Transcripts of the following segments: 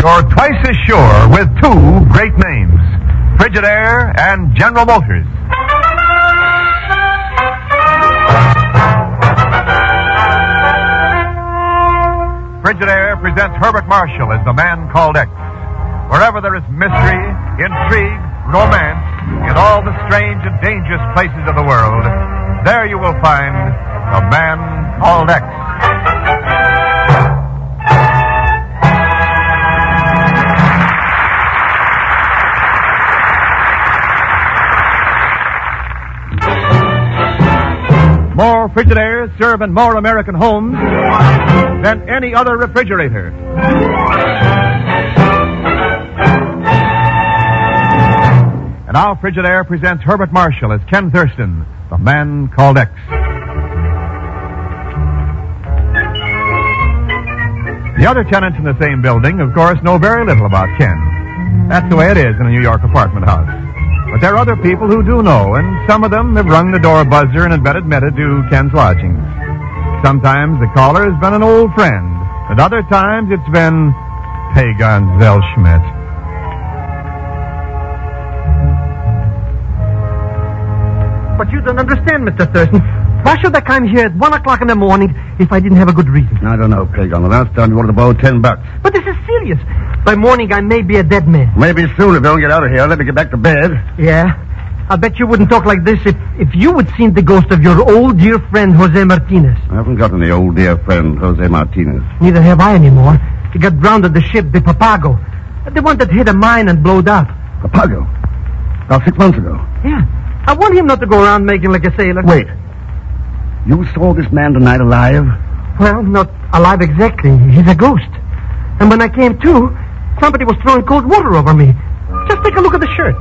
You're twice as sure with two great names, Frigidaire and General Motors. Frigidaire presents Herbert Marshall as the man called X. Wherever there is mystery, intrigue, romance, in all the strange and dangerous places of the world, there you will find the man called X. More Frigidaires serve in more American homes than any other refrigerator. And now Frigidaire presents Herbert Marshall as Ken Thurston, the man called X. The other tenants in the same building, of course, know very little about Ken. That's the way it is in a New York apartment house. But there are other people who do know, and some of them have rung the door buzzer and been admitted to Ken's lodgings. Sometimes the caller has been an old friend. At other times it's been Pagan Zellschmidt. But you don't understand, Mr. Thurston. Why should I come here at 1 o'clock in the morning if I didn't have a good reason? I don't know, Pagan. The last time you wanted to borrow $10. But this is serious. By morning, I may be a dead man. Maybe soon if you don't get out of here. Let me get back to bed. Yeah? I bet you wouldn't talk like this if you had seen the ghost of your old dear friend, Jose Martinez. I haven't got any old dear friend, Jose Martinez. Neither have I anymore. He got drowned at the ship, the Papago. The one that hit a mine and blowed up. Papago? About 6 months ago. Yeah. I want him not to go around making like a sailor. Wait. You saw this man tonight alive? Well, not alive exactly. He's a ghost. And when I came to, somebody was throwing cold water over me. Just take a look at the shirt.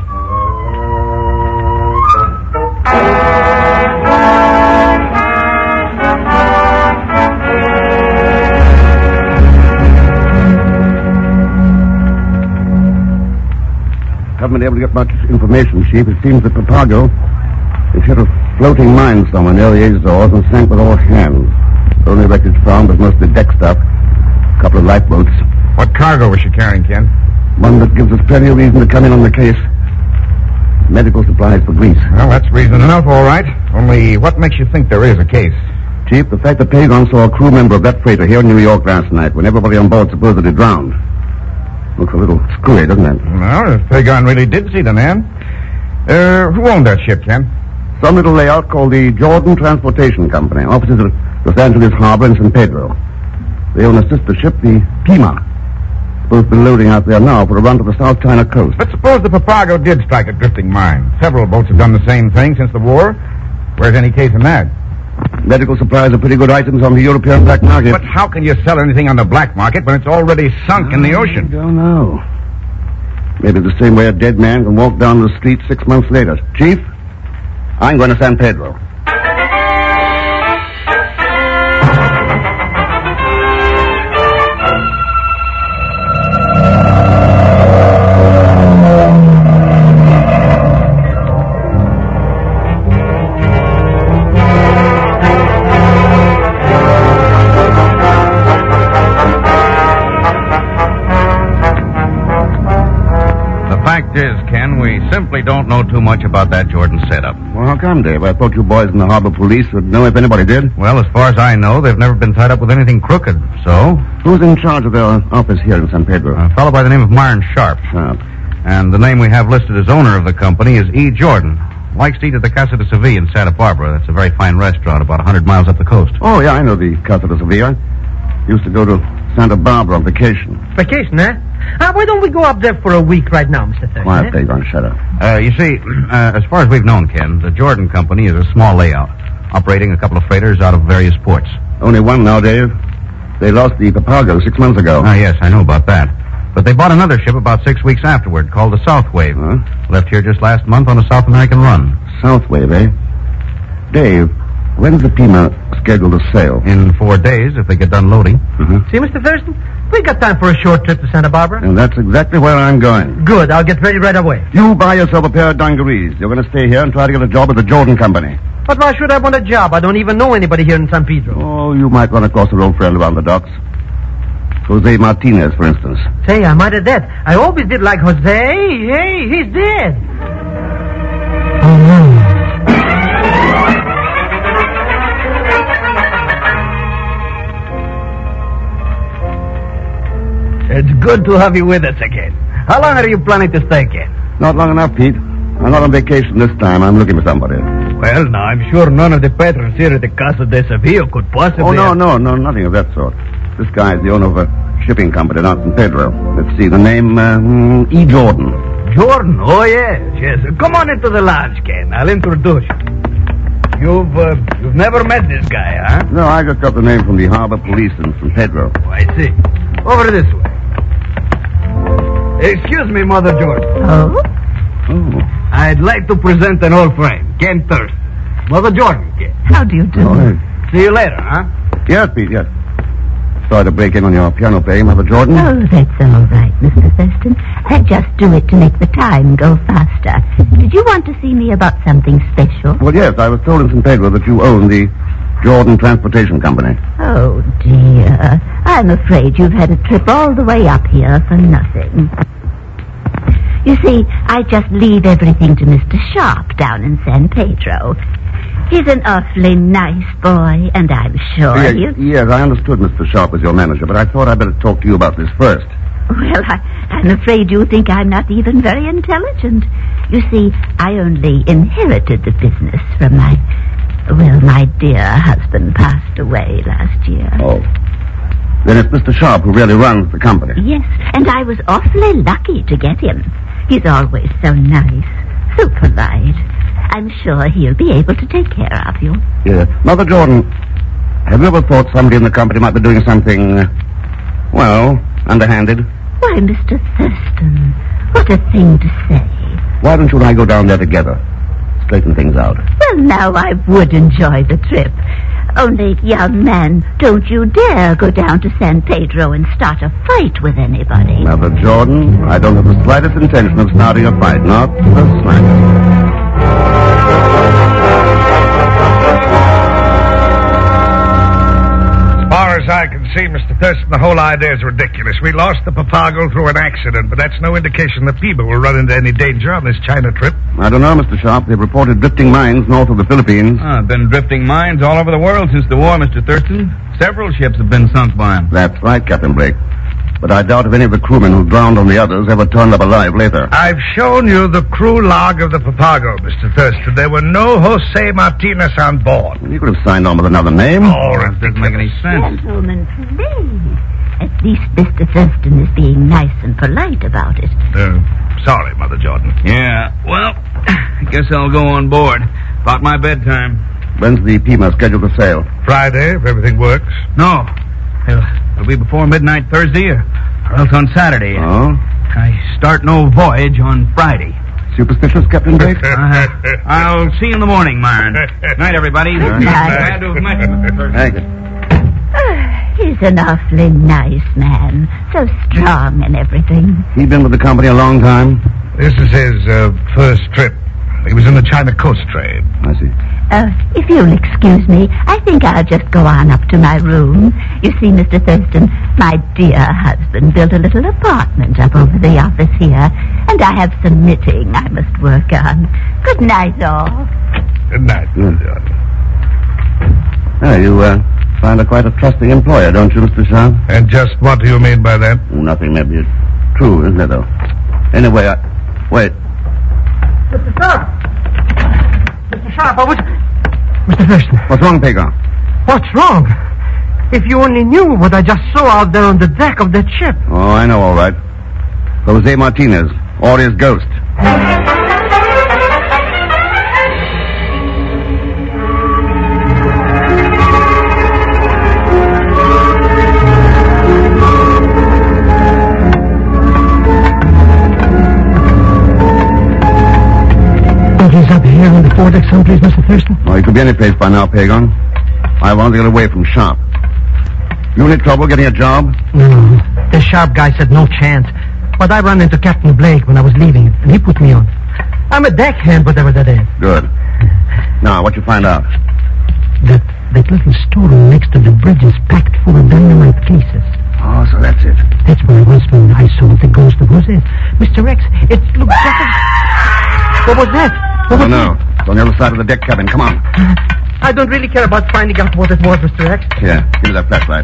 Haven't been able to get much information, Chief. It seems that Papago has hit a floating mine somewhere near the Azores and sank with all hands. The only wreckage found was mostly deck stuff, a couple of lifeboats. What cargo was she carrying, Ken? One that gives us plenty of reason to come in on the case. Medical supplies for Greece. Well, that's reason enough, all right. Only what makes you think there is a case? Chief, the fact that Pagan saw a crew member of that freighter here in New York last night when everybody on board supposedly drowned. Looks a little screwy, doesn't it? Well, if Pagan really did see the man. Who owned that ship, Ken? Some little layout called the Jordan Transportation Company. Offices at Los Angeles Harbor and San Pedro. They own a sister ship, the Pima. Supposed to be loading out there now for a run to the South China coast. But suppose the Papago did strike a drifting mine. Several boats have done the same thing since the war. Where's any case in that? Medical supplies are pretty good items on the European black market. But how can you sell anything on the black market when it's already sunk in the ocean? I don't know. Maybe the same way a dead man can walk down the street 6 months later. Chief, I'm going to San Pedro. We simply don't know too much about that Jordan setup. Well, how come, Dave? I thought you boys in the harbor police would know if anybody did. Well, as far as I know, they've never been tied up with anything crooked, so... Who's in charge of their office here in San Pedro? A fellow by the name of Myron Sharp. Sharp. And the name we have listed as owner of the company is E. Jordan. Likes to eat at the Casa de Sevilla in Santa Barbara. That's a very fine restaurant about 100 miles up the coast. Oh, yeah, I know the Casa de Sevilla. Used to go to Santa Barbara on vacation. Vacation, eh? Why don't we go up there for a week right now, Mr. Thurston? Quiet, Pagan, shut up. You see, as far as we've known, Ken, the Jordan Company is a small layout, operating a couple of freighters out of various ports. Only one now, Dave. They lost the Papago 6 months ago. Yes, I know about that. But they bought another ship about 6 weeks afterward called the South Wave. Huh? Left here just last month on a South American run. South Wave, eh? Dave, when's the Pima scheduled to sail? In 4 days, if they get done loading. See, Mr. Thurston? We got time for a short trip to Santa Barbara. And that's exactly where I'm going. Good. I'll get ready right away. You buy yourself a pair of dungarees. You're going to stay here and try to get a job at the Jordan Company. But why should I want a job? I don't even know anybody here in San Pedro. Oh, you might run across an old friend around the docks. Jose Martinez, for instance. Say, I might have that. I always did like Jose. Hey, he's dead. Oh, no. It's good to have you with us again. How long are you planning to stay, Ken? Not long enough, Pete. I'm not on vacation this time. I'm looking for somebody. Well, now, I'm sure none of the patrons here at the Casa de Sevilla could possibly... Oh, no, nothing of that sort. This guy is the owner of a shipping company out in Pedro. Let's see, the name, E. Jordan. Jordan? Oh, yes. Come on into the lounge, Ken. I'll introduce you. You've never met this guy, huh? No, I just got the name from the harbor police in San Pedro. Oh, I see. Over this way. Excuse me, Mother Jordan. Oh? Oh. I'd like to present an old friend, Ken Thurston. Mother Jordan, Ken. How do you do? Oh, hey. See you later, huh? Yes, Pete, yes. Sorry to break in on your piano playing, Mother Jordan. Oh, that's all right, Mr. Thurston. I just do it to make the time go faster. Did you want to see me about something special? Well, yes, I was told in San Pedro that you own the Jordan Transportation Company. Oh, dear. I'm afraid you've had a trip all the way up here for nothing. You see, I just leave everything to Mr. Sharp down in San Pedro. He's an awfully nice boy, and I'm sure Yes, I understood Mr. Sharp was your manager, but I thought I'd better talk to you about this first. Well, I'm afraid you think I'm not even very intelligent. You see, I only inherited the business from my dear husband passed away last year. Oh. Then it's Mr. Sharp who really runs the company. Yes, and I was awfully lucky to get him. He's always so nice, so polite. I'm sure he'll be able to take care of you. Yeah. Mother Jordan, have you ever thought somebody in the company might be doing something, underhanded? Why, Mr. Thurston, what a thing to say. Why don't you and I go down there together? Straighten things out. Well, now I would enjoy the trip. Only, young man, don't you dare go down to San Pedro and start a fight with anybody. Mother Jordan, I don't have the slightest intention of starting a fight. Not the slightest. As far as I can see, Mr. Thurston, the whole idea is ridiculous. We lost the Papago through an accident, but that's no indication the people will run into any danger on this China trip. I don't know, Mr. Sharp. They've reported drifting mines north of the Philippines. Been drifting mines all over the world since the war, Mr. Thurston. Several ships have been sunk by them. That's right, Captain Blake. But I doubt if any of the crewmen who drowned on the others ever turned up alive later. I've shown you the crew log of the Papago, Mr. Thurston. There were no Jose Martinez on board. You could have signed on with another name. Oh, That doesn't make any sense. Gentlemen, please. At least Mr. Thurston is being nice and polite about it. Sorry, Mother Jordan. Yeah, well, I guess I'll go on board. About my bedtime. When's the Pima scheduled to sail? Friday, if everything works. No. It'll be before midnight Thursday or else on Saturday. Oh? I start no voyage on Friday. Superstitious, Captain Blake? I'll see you in the morning, Myron. Night, everybody. night. Glad to have met you, Mr. Thurston. Thank you. He's an awfully nice man. So strong and everything. He been with the company a long time? This is his first trip. He was in the China coast trade. I see. If you'll excuse me, I think I'll just go on up to my room. You see, Mr. Thurston, my dear husband built a little apartment up over the office here, and I have some knitting I must work on. Good night, all. Good night, Mother Jordan. You find her quite a trusting employer, don't you, Mr. Sharp? And just what do you mean by that? Nothing maybe it's true, isn't it, though? Anyway, wait. Mr. Sharp! Mr. Sharp, Mr. Thurston. What's wrong, Pagon? What's wrong? If you only knew what I just saw out there on the deck of that ship. Oh, I know, all right. Jose Martinez, or his ghost. Here on the foredeck someplace, Mr. Thurston? Oh, he could be any place by now, Pagon. I want to get away from Sharp. You any trouble getting a job? No. The Sharp guy said no chance. But I ran into Captain Blake when I was leaving, and he put me on. I'm a deckhand, whatever that is. Good. Now, what you find out? That little storeroom next to the bridge is packed full of dynamite cases. Oh, Oh, so that's it. That's where I was when I saw the ghost of Jose. Mr. X, it looked just as... What was that? What was No. It's on the other side of the deck cabin. Come on. I don't really care about finding out what it was, Mr. X. Here, give me that flashlight.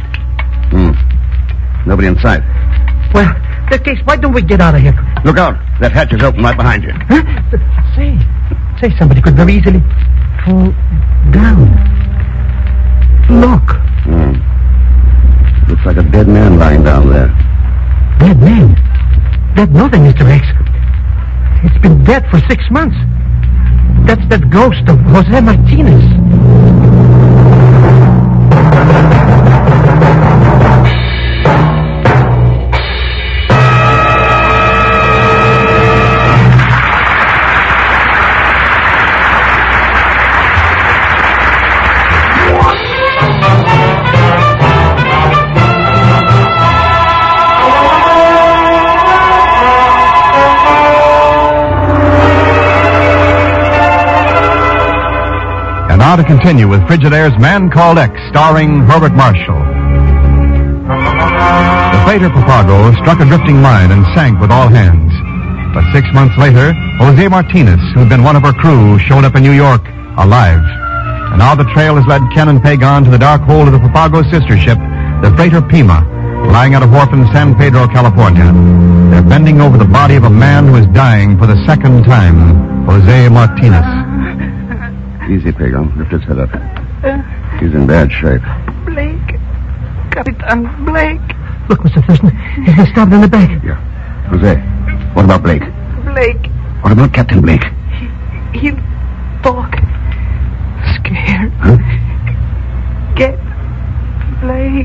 Nobody in sight. Well, in that case, why don't we get out of here? Look out. That hatch is open right behind you. Huh? Say, somebody could very easily fall down. Look. Looks like a dead man lying down there. Dead man? Dead nothing, Mr. X. It's been dead for 6 months. That's that ghost of Jose Martinez. Now to continue with Frigidaire's Man Called X, starring Herbert Marshall. The freighter Papago struck a drifting mine and sank with all hands. But 6 months later, Jose Martinez, who'd been one of her crew, showed up in New York, alive. And now the trail has led Ken and Pagon to the dark hold of the Papago's sister ship, the freighter Pima, lying at a wharf in San Pedro, California. They're bending over the body of a man who is dying for the second time, Jose Martinez. Easy, Pagon. Lift his head up. He's in bad shape. Blake. Capitan Blake. Look, Mr. Thurston. He's stabbed in the back. Yeah. Jose, what about Blake? Blake. What about Captain Blake? He'll talk. Scared. Huh? Get Blake.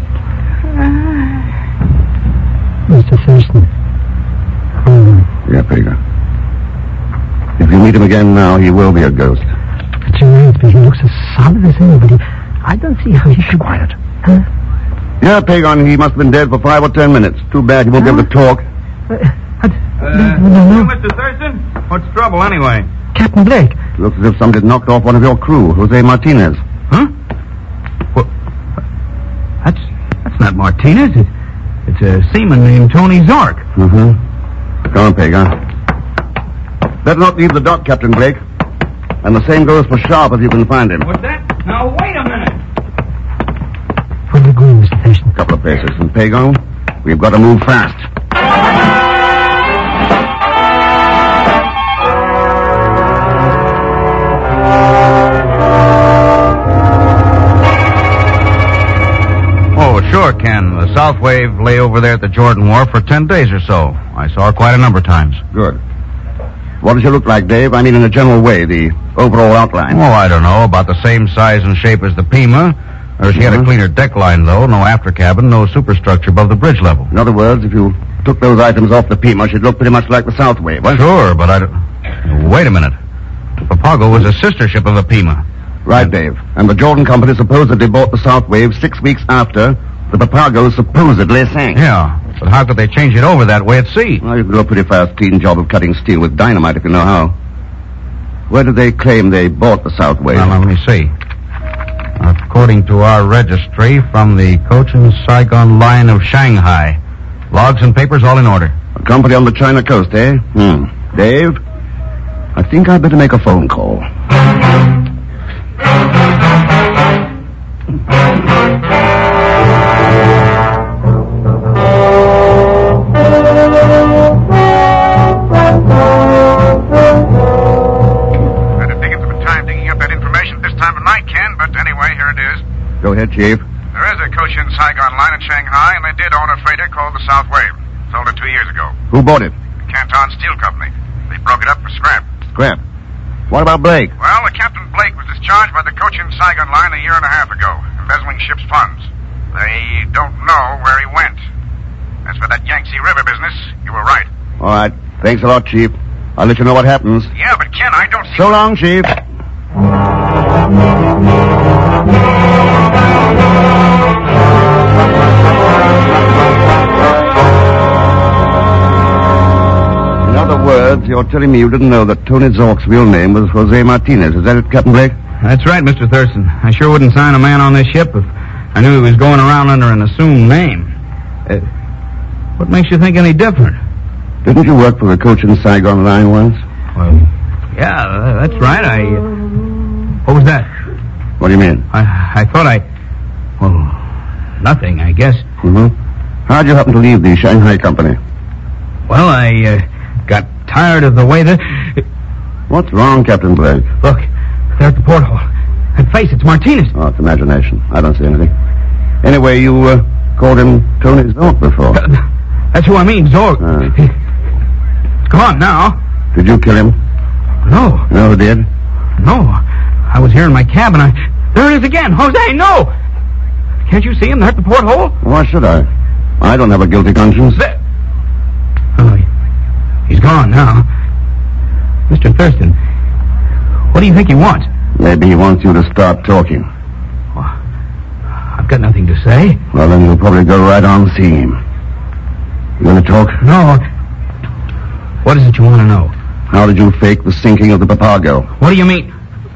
Mr. Thurston. Yeah, Pagon. If you meet him again now, he will be a ghost. But you're right, but he looks as solid as anybody. I don't see how he should... Quiet. Huh? Yeah, Pagon, he must have been dead for 5 or 10 minutes. Too bad he won't be able to talk. No. Mr. Thurston? What's trouble, anyway? Captain Blake. Looks as if somebody had knocked off one of your crew, Jose Martinez. Huh? Well, that's not Martinez. It's a seaman named Tony Zark. Mm-hmm. Come on, Pagon. Better not leave the dock, Captain Blake. And the same goes for Sharp if you can find him. What's that? Now, wait a minute. Where are you going, Mr. Thurston? A couple of paces. And Pagon, we've got to move fast. Oh, sure, Ken. The South Wave lay over there at the Jordan Wharf for 10 days or so. I saw her quite a number of times. Good. What does she look like, Dave? I mean, in a general way, the overall outline. Oh, I don't know. About the same size and shape as the Pima. She had a cleaner deck line, though. No after cabin, no superstructure above the bridge level. In other words, if you took those items off the Pima, she'd look pretty much like the South Wave, what? Sure, but I don't... Wait a minute. The Papago was a sister ship of the Pima. Right, Dave. And the Jordan Company supposedly bought the South Wave 6 weeks after the Papago supposedly sank. Yeah, but how could they change it over that way at sea? Well, you can do a pretty fast, clean job of cutting steel with dynamite if you know how. Where do they claim they bought the South Wave? Well, let me see. According to our registry, from the Cochin Saigon line of Shanghai. Logs and papers all in order. A company on the China coast, eh? Dave, I think I'd better make a phone call. Go ahead, Chief. There is a Cochin Saigon line in Shanghai, and they did own a freighter called the South Wave. Sold it 2 years ago. Who bought it? The Canton Steel Company. They broke it up for scrap. Scrap. What about Blake? Well, the Captain Blake was discharged by the Cochin Saigon line a year and a half ago, embezzling ship's funds. They don't know where he went. As for that Yangtze River business, you were right. All right. Thanks a lot, Chief. I'll let you know what happens. Yeah, but Ken, I don't see... So long, Chief. In other words, you're telling me you didn't know that Tony Zork's real name was Jose Martinez. Is that it, Captain Blake? That's right, Mr. Thurston. I sure wouldn't sign a man on this ship if I knew he was going around under an assumed name. What makes you think any different? Didn't you work for the Cochin Saigon line once? Well, yeah, that's right. What was that? What do you mean? I thought well, nothing, I guess. Mm-hmm. How'd you happen to leave the Shanghai company? Well, I got tired of the way that... What's wrong, Captain Blake? Look, there at the porthole. That face, it's Martinez. Oh, it's imagination. I don't see anything. Anyway, you called him Tony Zork before. That's who I mean, Zork. It's gone now. Did you kill him? No. No, who did? No. I was here in my cabin. There it is again. Jose, no! Can't you see him there at the porthole? Why should I? I don't have a guilty conscience. Oh, he's gone now. Mr. Thurston, what do you think he wants? Maybe he wants you to stop talking. Well, I've got nothing to say. Well, then you'll probably go right on seeing him. You want to talk? No. What is it you want to know? How did you fake the sinking of the Papago? What do you mean?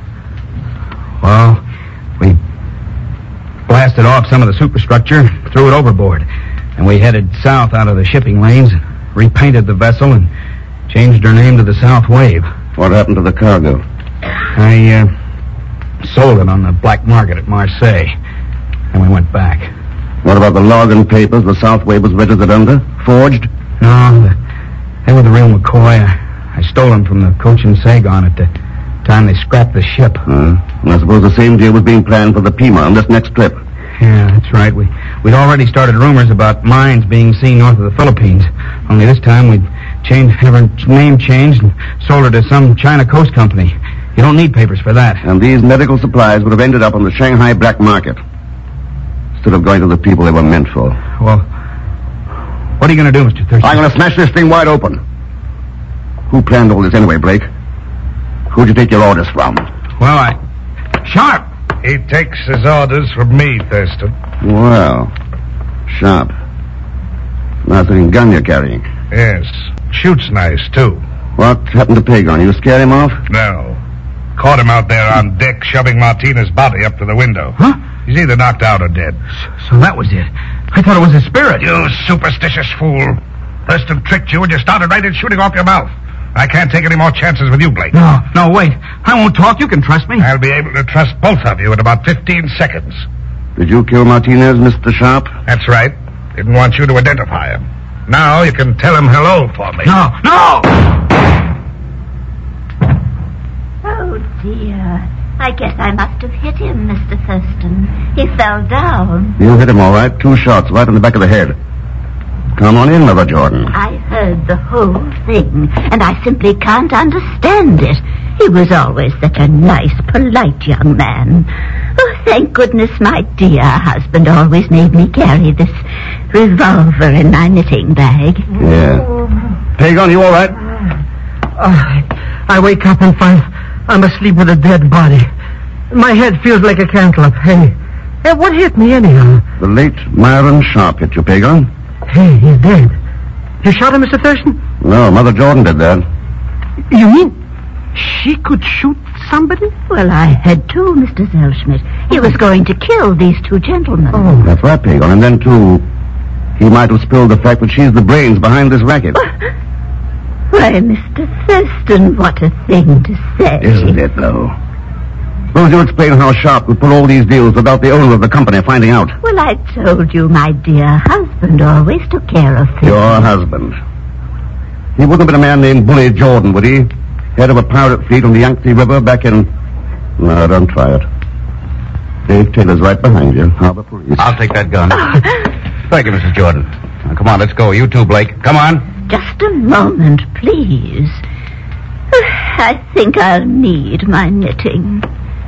Well, we blasted off some of the superstructure, threw it overboard, and we headed south out of the shipping lanes, repainted the vessel, and changed her name to the South Wave. What happened to the cargo? I sold it on the black market at Marseille, and we went back. What about the log and papers the South Wave was registered under? Forged? No, they were the real McCoy. I stole them from the Cochin Saigon at the time they scrapped the ship. And I suppose the same deal was being planned for the Pima on this next trip. Yeah, that's right. We'd already started rumors about mines being seen north of the Philippines. Only this time we'd have her name changed and sold her to some China Coast company. You don't need papers for that. And these medical supplies would have ended up on the Shanghai black market instead of going to the people they were meant for. Well, what are you going to do, Mr. Thurston? I'm going to smash this thing wide open. Who planned all this anyway, Blake? Who'd you take your orders from? Well, Sharp! He takes his orders from me, Thurston. Well, Sharp. Nice looking gun you're carrying. Yes. Shoots nice, too. What happened to Pagon? You scared him off? No. Caught him out there on deck shoving Martinez's body up to the window. Huh? He's either knocked out or dead. So that was it. I thought it was a spirit. You superstitious fool. Thurston tricked you and you started right in shooting off your mouth. I can't take any more chances with you, Blake. No, wait. I won't talk. You can trust me. I'll be able to trust both of you in about 15 seconds. Did you kill Martinez, Mr. Sharp? That's right. Didn't want you to identify him. Now you can tell him hello for me. No! Oh, dear. I guess I must have hit him, Mr. Thurston. He fell down. You hit him all right. 2 shots right in the back of the head. Come on in, Mother Jordan. I heard the whole thing, and I simply can't understand it. He was always such a nice, polite young man. Oh, thank goodness my dear husband always made me carry this revolver in my knitting bag. Yeah. Pagon, you all right? I wake up and find I'm asleep with a dead body. My head feels like a cantaloupe. Hey, what hit me anyhow? The late Myron Sharp hit you, Pagon. Hey, he's dead. You shot him, Mr. Thurston? No, Mother Jordan did that. You mean she could shoot somebody? Well, I had to, Mr. Zellschmidt. He was going to kill these 2 gentlemen. Oh. That's right, Pagon. And then, too, he might have spilled the fact that she's the brains behind this racket. Why, Mr. Thurston, what a thing to say. Isn't it, though? Suppose you explain how Sharp would pull all these deals without the owner of the company finding out. Well, I told you my dear husband always took care of things. Your husband. He wouldn't have been a man named Bully Jordan, would he? Head of a pirate fleet on the Yangtze River back in... No, don't try it. Dave Taylor's right behind you. Harbor Police. I'll take that gun. Thank you, Mrs. Jordan. Now, come on, let's go. You too, Blake. Come on. Just a moment, please. I think I'll need my knitting.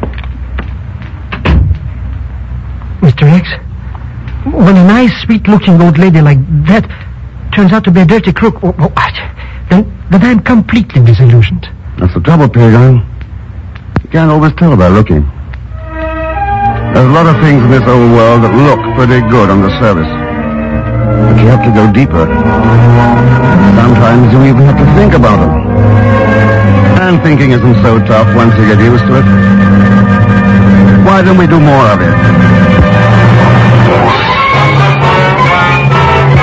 Mr. X, when a nice, sweet-looking old lady like that turns out to be a dirty crook, then I'm completely disillusioned. That's the trouble, Pagon. You can't always tell by looking. There's a lot of things in this old world that look pretty good on the surface. But you have to go deeper. Sometimes you even have to think about them. And thinking isn't so tough once you get used to it. Why don't we do more of it?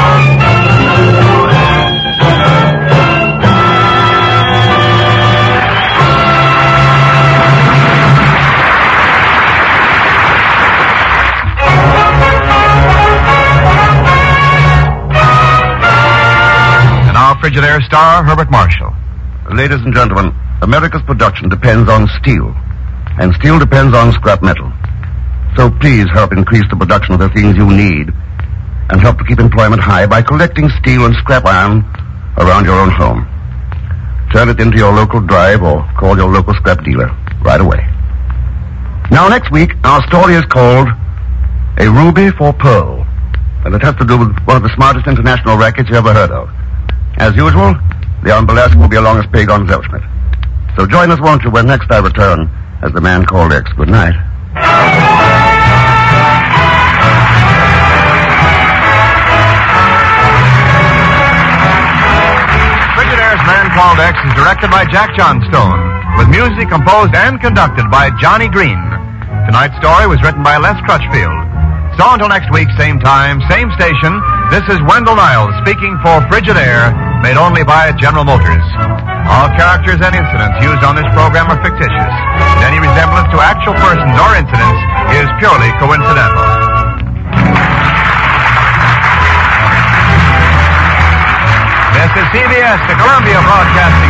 Frigidaire star Herbert Marshall. Ladies and gentlemen, America's production depends on steel, and steel depends on scrap metal. So please help increase the production of the things you need, and help to keep employment high by collecting steel and scrap iron around your own home. Turn it into your local drive or call your local scrap dealer right away. Now, next week, our story is called A Ruby for Pearl, and it has to do with one of the smartest international rackets you ever heard of. As usual, Leon Burlesque will be along as Pagon Zelschmidt. So join us, won't you, when next I return as the man called X. Good night. Frigidaire's Man Called X is directed by Jack Johnstone, with music composed and conducted by Johnny Green. Tonight's story was written by Les Crutchfield. So until next week, same time, same station, this is Wendell Niles speaking for Frigidaire, made only by General Motors. All characters and incidents used on this program are fictitious, and any resemblance to actual persons or incidents is purely coincidental. This is CBS, the Columbia Broadcasting